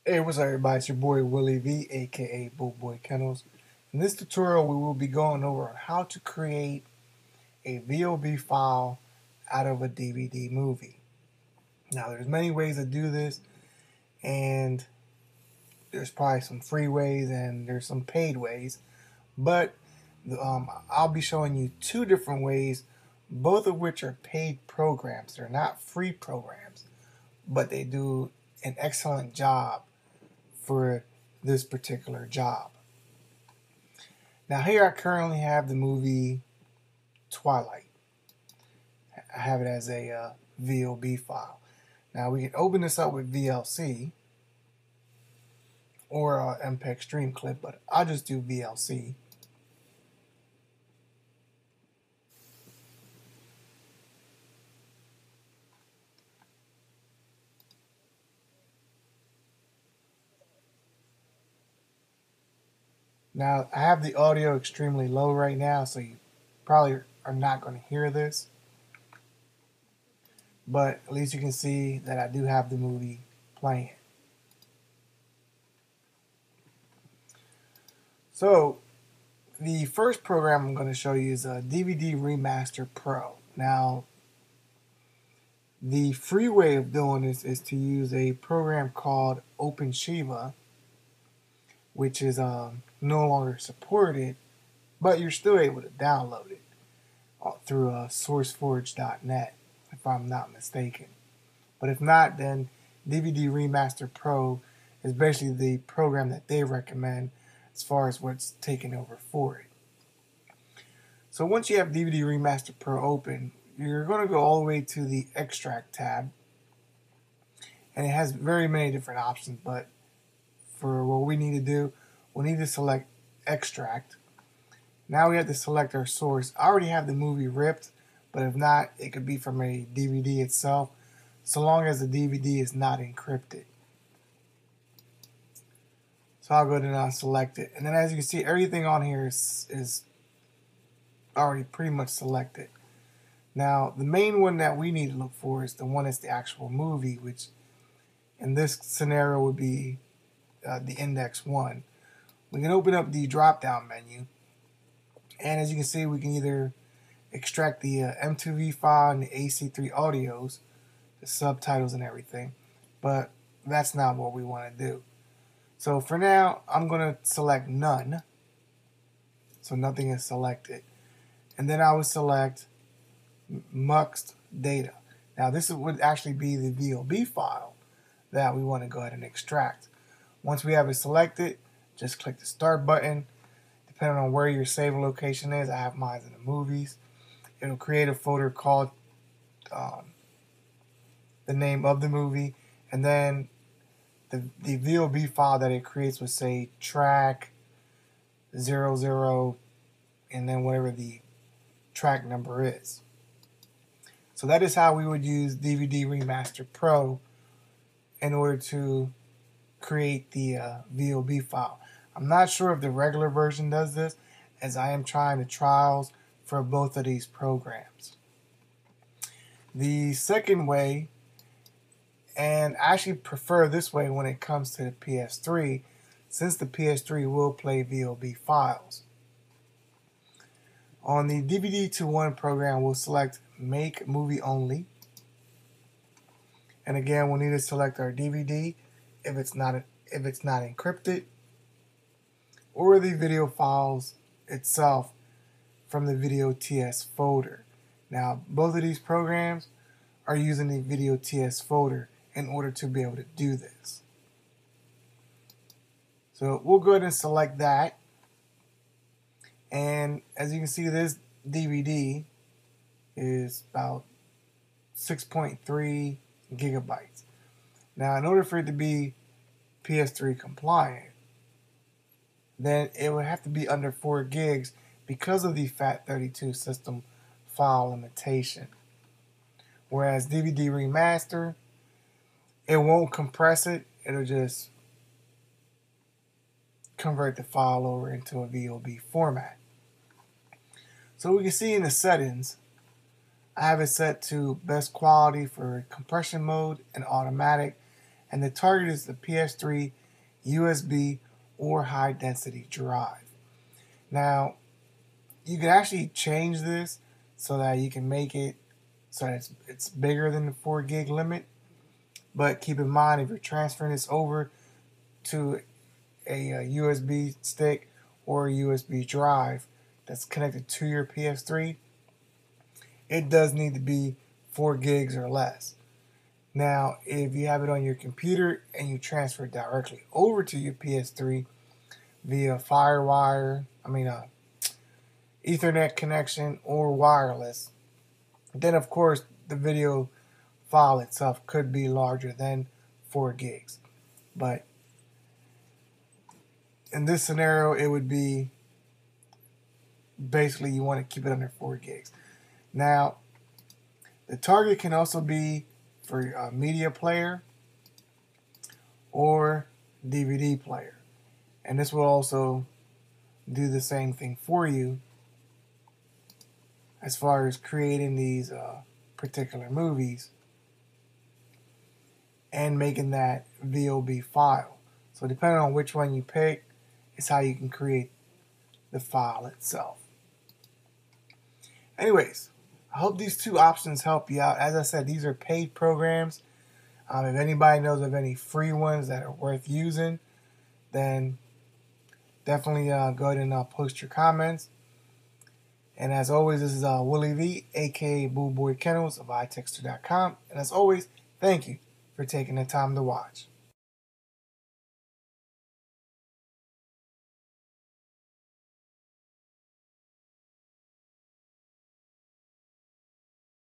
Hey, what's up everybody? It's your boy Willie V, aka Boy Kennels. In this tutorial, we will be going over how to create a VLB file out of a DVD movie. Now, there's many ways to do this, and there's probably some free ways and there's some paid ways. But I'll be showing you two different ways, both of which are paid programs. They're not free programs, but they do an excellent job for this particular job. Now here I currently have the movie Twilight. I have it as a VLB file. Now we can open this up with VLC or MPEG Stream Clip, but I'll just do VLC. Now I have the audio extremely low right now, so you probably are not going to hear this. But at least you can see that I do have the movie playing. So the first program I'm going to show you is a DVD Remaster Pro. Now the free way of doing this is to use a program called OpenShiva, which is no longer supported, but you're still able to download it through SourceForge.net, if I'm not mistaken. But if not, then DVD Remaster Pro is basically the program that they recommend as far as what's taken over for it. So once you have DVD Remaster Pro open, you're going to go all the way to the Extract tab. And it has very many different options, but for what we need to do, we need to select Extract. Now we have to select our source. I already have the movie ripped, but if not, it could be from a DVD itself, so long as the DVD is not encrypted. So I'll go ahead and select it. And then as you can see, everything on here is already pretty much selected. Now, the main one that we need to look for is the one that's the actual movie, which in this scenario would be the index 1. We can open up the drop-down menu, and as you can see, we can either extract the M2V file and the AC3 audios, the subtitles and everything, but that's not what we want to do. So for now, I'm going to select none, so nothing is selected, and then I would select muxed data. Now this would actually be the VLB file that we want to go ahead and extract. Once we have it selected, just click the start button. Depending on where your save location is, I have mine in the movies. It'll create a folder called the name of the movie, and then the VLB file that it creates would say track 00 and then whatever the track number is. So that is how we would use DVD Remaster Pro in order to create the VLB file. I'm not sure if the regular version does this, as I am trying the trials for both of these programs. The second way, and I actually prefer this way when it comes to the PS3, since the PS3 will play VLB files. On the DVD-to-1 program, we'll select Make Movie Only. And again, we'll need to select our DVD if it's not encrypted, or the video files itself from the Video TS folder. Now, both of these programs are using the Video TS folder in order to be able to do this. So we'll go ahead and select that. And as you can see, this DVD is about 6.3 gigabytes. Now, in order for it to be PS3 compliant, then it would have to be under 4 gigs because of the FAT32 system file limitation. Whereas DVD Remaster, it won't compress it, it'll just convert the file over into a VLB format. So we can see in the settings, I have it set to best quality for compression mode and automatic, and the target is the PS3 USB or high density drive. Now, you can actually change this so that you can make it so that it's bigger than the 4 gig limit. But keep in mind, if you're transferring this over to a USB stick or a USB drive that's connected to your PS3, it does need to be 4 gigs or less. Now, if you have it on your computer and you transfer it directly over to your PS3 via FireWire, Ethernet connection or wireless, then of course the video file itself could be larger than 4 gigs. But in this scenario, it would be basically you want to keep it under 4 gigs. Now, the target can also be for a media player or DVD player. And this will also do the same thing for you as far as creating these particular movies and making that VOB file. So depending on which one you pick, is how you can create the file itself. Anyways, I hope these two options help you out. As I said, these are paid programs. If anybody knows of any free ones that are worth using, then definitely go ahead and post your comments. And as always, this is Willie V, aka Boo Boy Kennels of iTexter.com. And as always, thank you for taking the time to watch.